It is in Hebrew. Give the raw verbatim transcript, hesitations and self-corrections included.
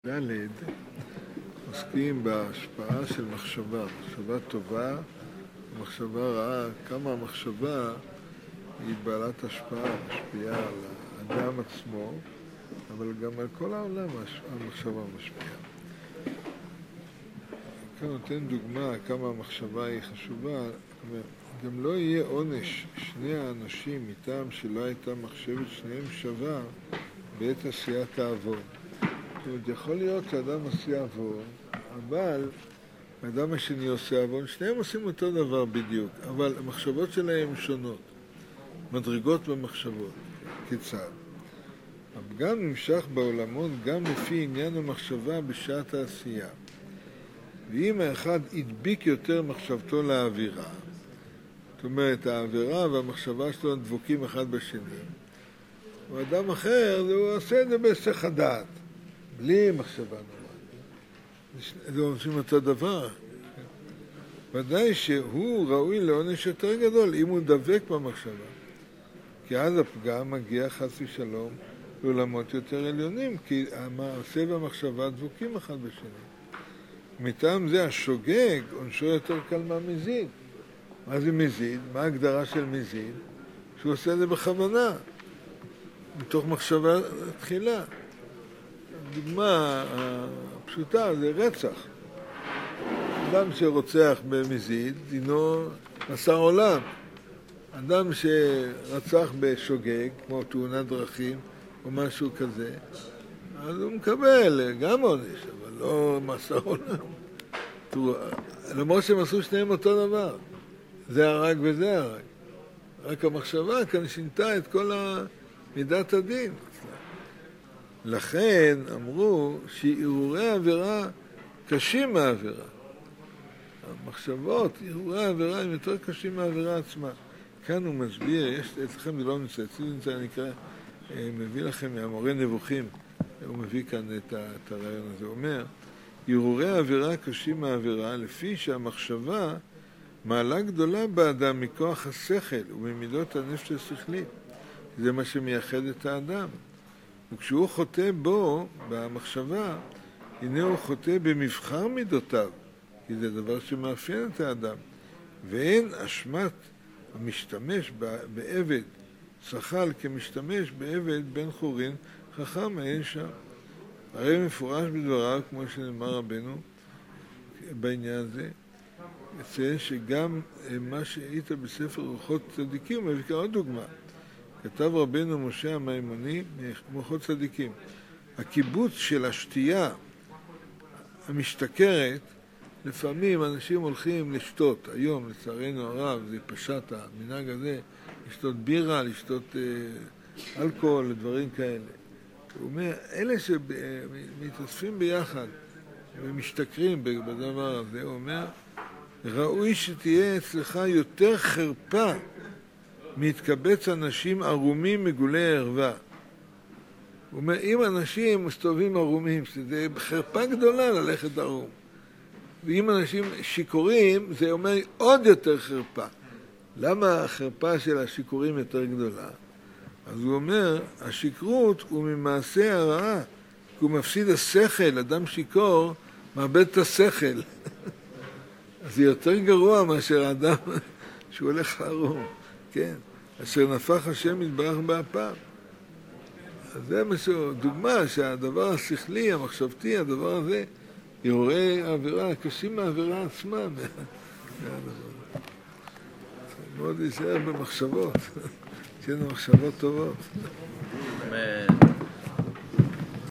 ד' עוסקים בהשפעה של מחשבה, מחשבה טובה ומחשבה רעה, כמה המחשבה היא בעלת השפעה, משפיעה על האדם עצמו, אבל גם על כל העולם המחשבה משפיעה. כאן נותן דוגמה כמה המחשבה היא חשובה, גם לא יהיה עונש שני האנשים מטעם שלא הייתה מחשבת שניהם שווה בעת עשיית העוון. זאת אומרת, יכול להיות שאדם עושה עוון, אבל האדם השני עושה עוון, שניהם עושים אותו דבר בדיוק, אבל המחשבות שלהם שונות, מדרגות במחשבות. כיצד? הפגם נמשך בעולמות גם לפי עניין המחשבה בשעת העשייה. ואם האחד ידביק יותר מחשבתו לאווירה, זאת אומרת, האווירה והמחשבה שלו דבוקים אחד בשני, ואדם אחר, הוא עושה את זה בהיסח הדעת, בלי מחשבה נורא. זה עושים אותו דבר. ודאי שהוא ראוי לעונש יותר גדול אם הוא דבק במחשבה. כי אז הפגם מגיע חס ושלום לעולמות יותר עליונים, כי המעשה והמחשבה דבוקים אחד בשני. מטעם זה השוגג עונשו יותר קל מהמזיד. מה זה מזיד? מה ההגדרה של מזיד? שהוא עושה את זה בכוונה, מתוך מחשבה תחילה. דוגמה הפשוטה זה רצח. אדם שרוצח במזיד, דינו מאסר עולם. אדם שרצח בשוגג, כמו תאונת דרכים או משהו כזה, אז הוא מקבל גם עונש, אבל לא מאסר עולם. למרות שהם עשו שניהם אותו דבר. זה הרג וזה הרג. רק המחשבה כאן שינתה את כל מידת הדין. לכן אמרו שערעורי העבירה קשים מהעבירה. המחשבות, ערעורי העבירה הם יותר קשים מהעבירה עצמה. כאן הוא מסביר, יש אצלכם זה לא נמצא, אצלי נמצא, אני אקרא, מביא לכם מהמורה נבוכים, הוא מביא כאן את, את הרעיון הזה. הוא אומר, ערעורי העבירה קשים מהעבירה, לפי שהמחשבה מעלה גדולה באדם מכוח השכל וממידות הנפש השכלית. זה מה שמייחד את האדם. וכשהוא חוטא בו, במחשבה, הנה הוא חוטא במבחר מידותיו, כי זה דבר שמאפיין את האדם. ואין אשמת המשתמש בעבד שחל כמשתמש בעבד בן חורין, חכם אין שם. הרי מפורש בדבריו, כמו שנאמר רבנו בעניין הזה, אציין שגם מה שהיית בספר אורחות צדיקים, מביא כאן עוד דוגמה. כתב רבנו משה המימוני מאורחות צדיקים. הקיבוץ של השתייה המשתכרת, לפעמים אנשים הולכים לשתות, היום לצערנו הרב, זה פשט המנהג הזה, לשתות בירה, לשתות אה, אלכוהול, דברים כאלה. הוא אומר, אלה שמתאספים ביחד ומשתכרים בדבר הזה, הוא אומר, ראוי שתהיה אצלך יותר חרפה מתקבץ אנשים ערומים מגולי ערווה. הוא אומר, אם אנשים מסתובבים ערומים, שזה חרפה גדולה ללכת ערום. ואם אנשים שיכורים, זה אומר עוד יותר חרפה. למה החרפה של השיכורים יותר גדולה? אז הוא אומר, השכרות הוא ממעשה הרעה, כי הוא מפסיד השכל, אדם שיקור מאבד את השכל. אז זה יותר גרוע מאשר האדם שהוא הולך ערום, כן? אשר נפח השם יתברך באפיו. אז זה משהו, דוגמה שהדבר השכלי, המחשבתי, הדבר הזה, ערעורי העבירה, קשים מהעבירה עצמה. מאוד להישאר במחשבות, שיהיו מחשבות טובות.